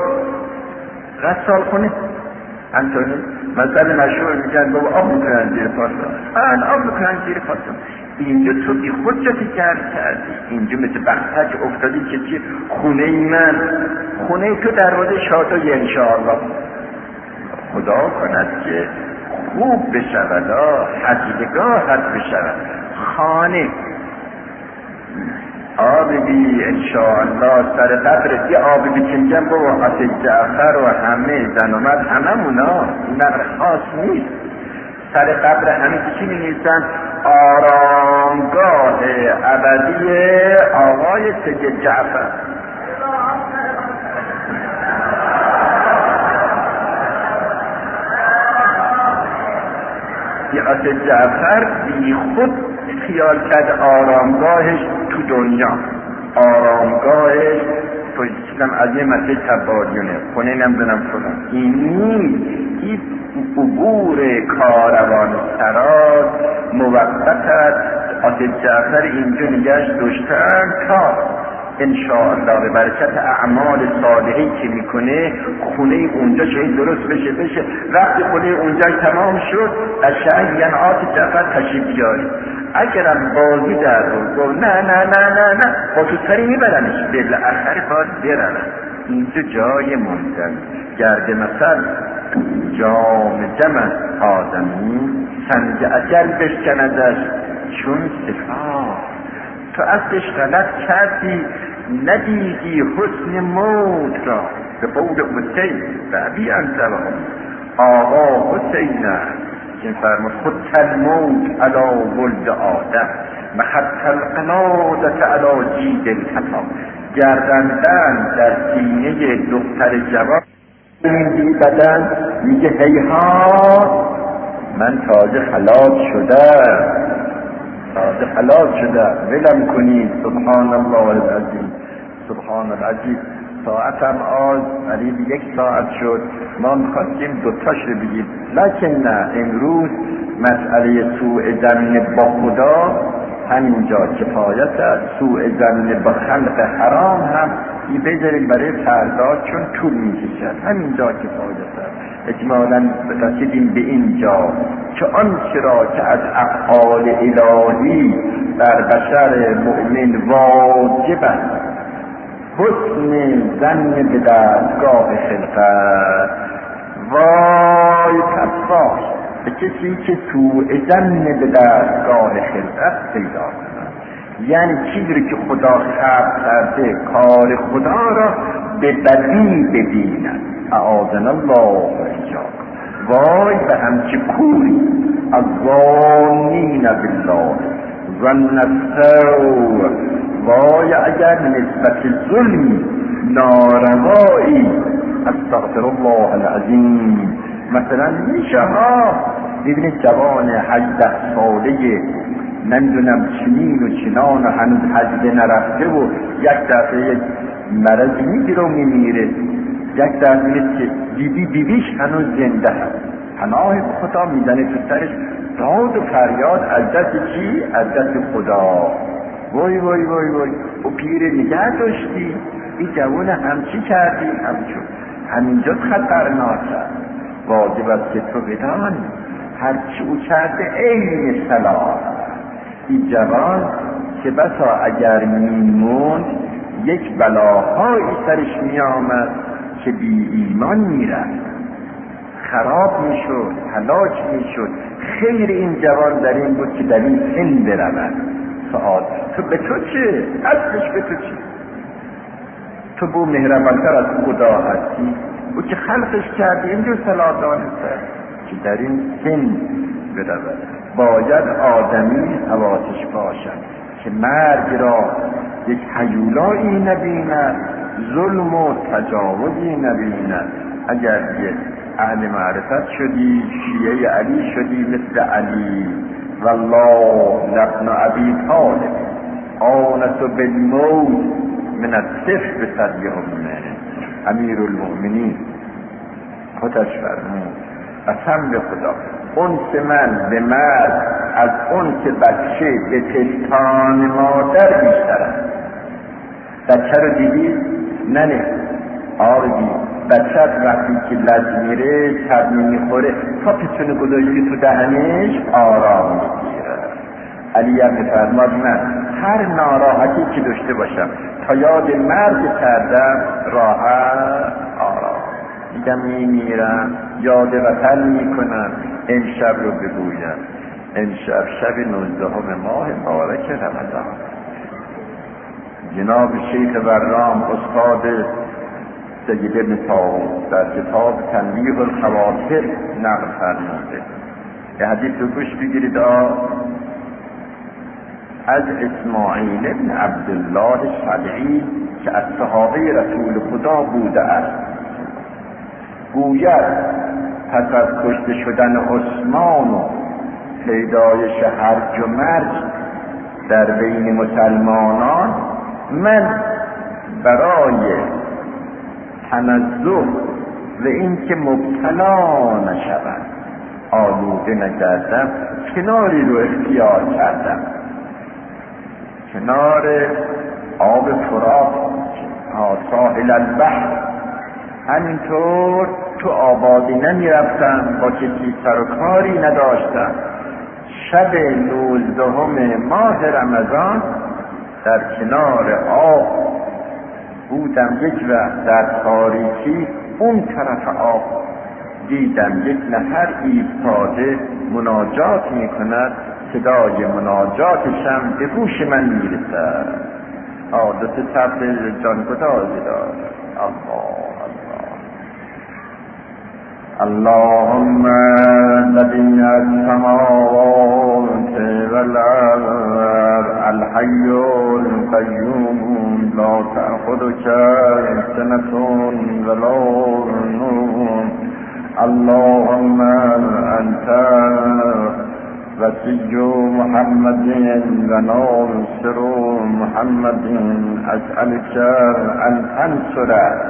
S1: رسال خونه انتونی مثلا مشهور میگن بابا آب میکنن زیر پاتا. آن آب میکنن زیر پاتا. اینجا تو بی خود جاتی گر کردی. اینجا مثل بختک افتادی که چی؟ خونه ای من، خونه تو دروازه شادای انشاءالله. خدا کند که خوب بشود، حجیدگاه حد بشود خانه آب بی انشاءالله سر قبرت یه آب بکنجم با وقت جعفر و همه زن اومد همه مونا. این خاص نیست. سر قبر همه چی می نیستن؟ آرامگاه ابدی آقای سید جعفر. شخصیت جعفر بی خود خیال کرد آرامگاهش تو دنیا، آرامگاهش تو چیزم از یه مسیح تباریونه خونه نمیدونم فلان. این نیست، این عبور کاروان سراز موقت است. آتش جعفر اینجا نگهش داشتن تا انشاءالله به برکت اعمال صالحی که میکنه خونه اونجا شاید درست بشه بشه وقتی خونه اونجا تمام شد از شهر یعنی آتش جعفر تشریف بیاری. اگرم بازی در رو نه نه نه نه نه با تو سری میبرنش بالاخره باید برن. اینجا جای موندن گرد مثل جام جمع آدمی سنگ اجل بشکندش چون صفا. تو اصلش غلط کردی ندیدی حسن موت را. به قول حسین بعدی انتبه آقا حسین که فرمود خود الموت علا ولد آدم محط القنادت علا جید الحطام. گردندن در سینه دختر جوان این بدن میگه هیهات من تازه خلاص شده تازه خلاص شده ولم کنید. سبحان الله العظیم سبحان العظیم. ساعتم آز علی یک ساعت شد ما میخواستیم دوتاش رو بگیم لکن نه امروز مسئله سوء ظن با خدا همینجا کفایت است. سوء ظن با خلق حرام هم ای بذاریم برای فردا چون طول میکشد همینجا کفایت است. اجمالاً رسیدیم به اینجا که آنچه را که از افعال الهی بر بشر مؤمن واجب است حسن ظن به دستگاه خلقت. وای پس به کسی که سوء ظن به دستگاه خلقت پیدا کند، یعنی چیزی که خدا خلق کرده کار خدا را به بدی ببیند. اعاذنا الله ایاک. وای به همچه کوری از ظانین بالله ظن السوء. وای اگر نسبت ظلمی ناروایی استغفر الله العظیم. مثلا میشه ها ببینید جوان هجده ساله نمیدونم چنین و چنان و هنوز حج نرفته و یک دفعه یک مرضی میگیره و میمیره. یک دفعه میگه که بیبی بیبیش هنوز زنده هست پناه خدا میزنه تو سرش داد و فریاد از دست چی؟ از دست خدا. وای وای وای وای او پیر نگه داشتی این جوان همچی کردی همچون همینجا خطرناک است. واجب است که تو بدانی هرچی او کرده عین صلاح. این جوان که بسا اگر میموند یک بلاهایی سرش میآمد که بی ایمان میرفت خراب میشد هلاک میشد. خیر این جوان در این بود که در این سن برود. سعاد تو به تو چه؟ اصلش به تو چه؟ تو بو مهربانتر از خدا هستی او که خلقش کردی اینجور صلاح دانسته که در این سن برود. باید آدمی حواسش باشد که مرگ را یک هیولایی نبیند ظلم و تجاوزی نبیند. اگر یک اهل معرفت شدی شیعه علی شدی مثل علی والله لابن ابی طالب آنس بالموت من السف بصدیهم امیر المؤمنین خودش فرمود قسم به خدا انس من به مرد از انس بچه به پستان مادر بیشتر است. بچه رو دیدی؟ ننه آردی بچه وقتی که لج میره تبنی میخوره تا پسونه گذاشتی تو دهنش آرام میگیره. علی هم میفرماد من هر ناراحتی که داشته باشم تا یاد مرگ کردم راحت آرام میگم میمیرم یاد وطن میکنم. امشب رو بگویم امشب شب نوزدهم ماه مبارک رمضان جناب شیخ ورام استاد سید ابن طاووس در کتاب تنبیه الخواطر نقل فرموده. یه حدیث رو گوش بگیرید از اسماعیل ابن عبدالله شدعی که از صحابه رسول خدا بوده است. گوید پس از کشته شدن عثمان و پیدایش هرج و مرج در بین مسلمانان، من برای تنزه و اینکه مبتلا نشوم آلوده نکردم، کناری رو اختیار کردم، کنار آب فرات، ساحل البحر. همینطور تو آبادی نمی رفتم، با کسی سر و کاری نداشتم. شب نوزدهم ماه رمضان در کنار آب بودم، یک وقت در تاریکی اون طرف آب دیدم یک نفر ایستاده مناجات می کند، صدای مناجاتشم به گوش من می رسد. عادت طبع جانگدازی دارد. الله اللهم بديع السماوات والأرض الحي القيوم لا تأخذك سنة ولا نوم اللهم أنت وسي محمد وناصر محمد أسألك أن تنصر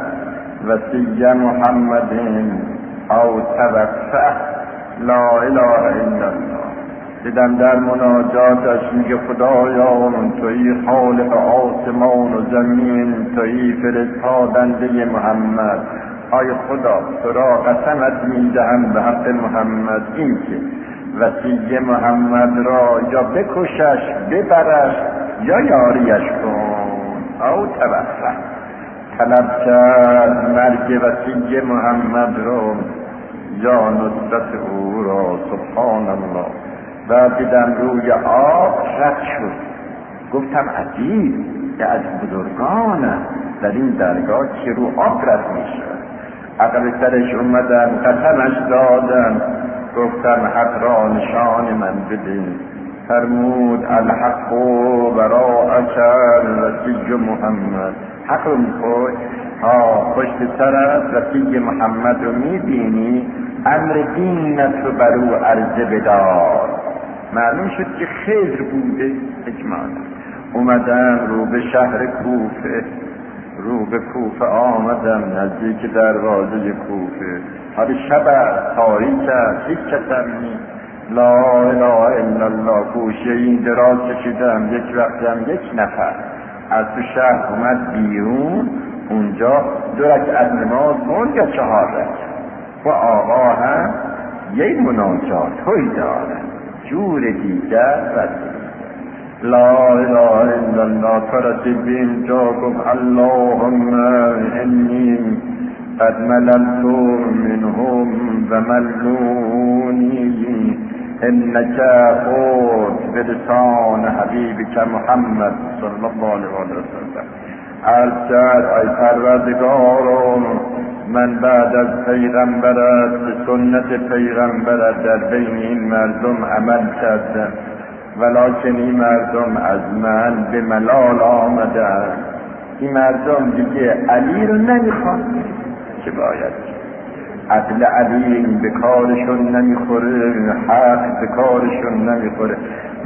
S1: وسي محمد او توفه. لا اله الا الله. دیدم در مناجاتش میگه خدایا تویی خالق آسمان و زمین، تویی فرستادنده محمد. آی خدا تو را قسمت میدهم به حق محمد این که وصی محمد را یا بکشش ببرش یا یاریش کن او توفه. طلب کرد مرگ وصی محمد را یا نصرت او را. سبحان الله. و دیدم روی آب رد شد. گفتم عجیب که از بزرگان در این درگاه که رو آب رد میشه. عقب سرش اومدن قسمش دادن. گفتم حق را نشان من بدین. فرمود الحق وراءک وصی محمد. حق رو میخوای ها پشت سرت وصی محمد رو میبینی، امر دینت رو بر او عرضه بدار. معلوم شد که خضر بوده اجمالا. اومدم رو به شهر کوفه، رو به کوفه آمدم، نزدیک دروازه کوفه. حالا شب تاریک است، هیچ کسم نیست. لا اله الا الله. گوشه این دراز کشیدم. یک وقتم یک نفر از تو شهر اومد بیرون، اونجا دو رکعت نماز خوند یا چهار رکعت و آقا هم یک مناجات توی داره جور دیگر رسید. لا اله الا الله. فرسید به اینجا گفت اللهم انی قد مللت منهم و ملونی انك قلت بلسان حبیبک محمد صلی الله علیه و سلم. عرض کرد ای پروردگارم، من بعد از پیغمبرت به سنت پیغمبرت در بین این مردم عمل کردم، ولکن این مردم از من به ملال آمدن. این مردم دیگه علی رو نمیخواد. چه باید عقل علی به کارشون نمیخوره، حق به کارشون نمیخوره.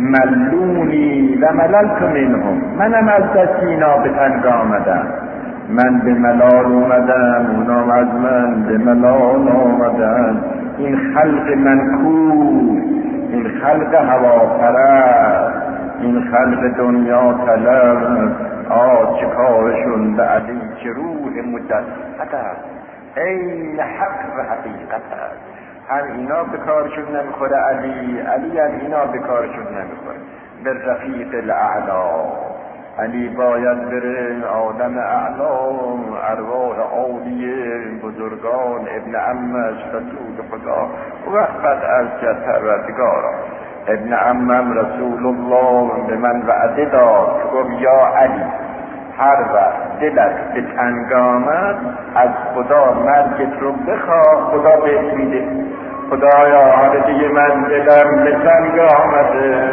S1: ملونی و مللت منهم. منم از دست اینا به تنگ آمدم. من به ملال اومدم، اونا از من به ملال آمدن. این خلق منکوس، این خلق هواپرست، این خلق دنیا طلب، آه چه کارشون به علی که روح مجسد است، این حق و حقیقت است. هم اینا به کارشون نمیخوره علی، علی هم اینا به کارشون نمیخوره. به رفیق الاعلا. علی باید بره آدم اعلا، ارواح عالیه بزرگان ابن عمش رسول خدا. وقت بعد از جد پروردگارا ابن عمم رسول الله به من وعده داد که گفت یا علی هر وقت دلت به تنگ آمد از خدا مرگت رو بخواه، خدا بهت میده. خدایا حالا دیگه من دلم به تنگ آمده،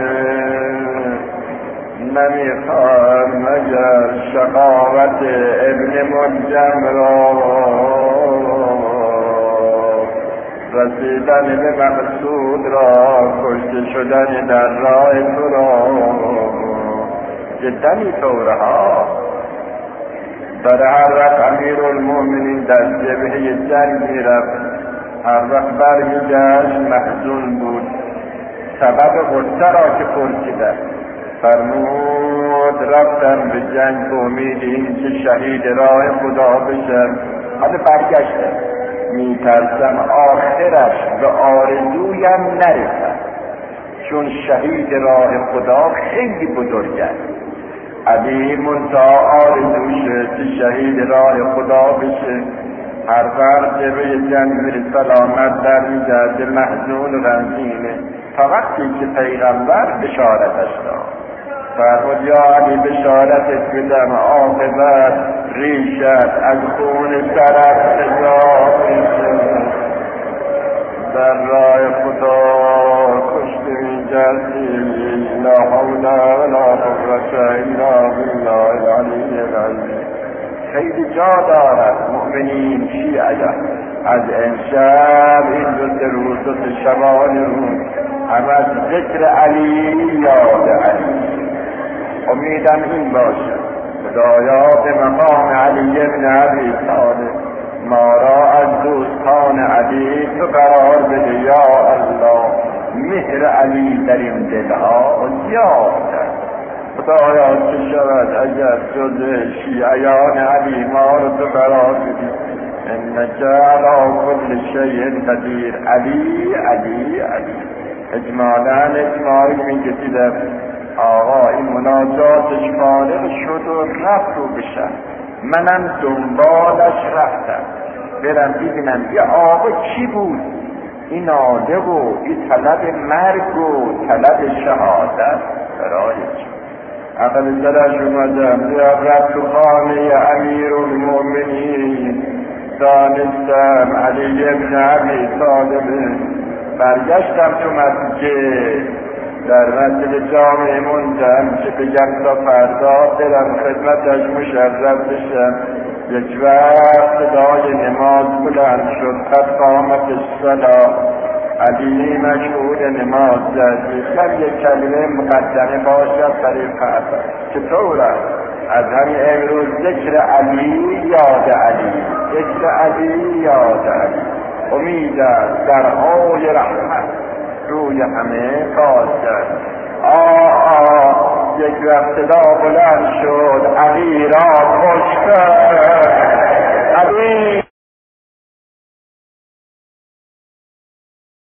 S1: نمیخوام مگر شقاوت ابن منجم را رسیدن به مقصود را، کشته شدن در راه تو را، جدنی طوره ها. در هر وقت امیر المؤمنین در جبهه جنگ میرفت، هر وقت برمیگشت محزون بود. سبب غصه را که پرسیده فرمود رفتم به جنگ به امید این که شهید راه خدا بشم. حالا برگشته میترسم آخرش به آرزویم نرسم، چون شهید راه خدا خیلی بزرگ است. علی منتها آرزوشه که شهید راه خدا بشه. هر وقت جبه جنگ میره سلامت در میگرده، محزون و غمگینه، تا وقتی که پیغمبر بشارتش داد. فرمود یا علی بشارتت بدم عاقبت ریشت از خون سرت حساب میشه. در راه خدا کشته میگردی، لا حول ولا قوة الا بالله العلی العظیم. خیلی جا دارد مؤمنین شیعه از امشب این دو سه روز دو سه شبان روز هم از ذکر علی یاد علی. امیدم این باشه خدایا به مقام علی ابن ابی طالب ما را از دوستان علی تو قرار بده یا الله. مهر علی در این دلها زیاد است. خدایا چه شود اگر جز شیعیان علی ما رو تو قرار بدی. انک علی کل شیء قدیر. علی علی علی. اجمالا اسماعیل میگه آقا این مناجاتش فارغ شد و رفت رو بشن. منم دنبالش رفتم برم ببینم یه آقا چی بود این ناله و این طلب مرگ و طلب شهادت برای چی. اقل سرش اومدم رفت تو خانه امیر المؤمنین، دانستم علی ابن ابی طالب. برگشتم تو مسجد، در مسجد جامع موندم که بگم تا فردا برم خدمتش مشرف بشم. یک وقت صدای نماز بلند شد، قد قامت الصلاة. علی مشغول نماز زد. من یک کلمه مقدمه باشد برای فردا چطور است؟ از همین امروز ذکر علی یاد علی، ذکر علی یاد علی. امید است درهای رحمت روی همه باز کرد. آه آه یک وقت صدا بلند شد علی را کشتن. علی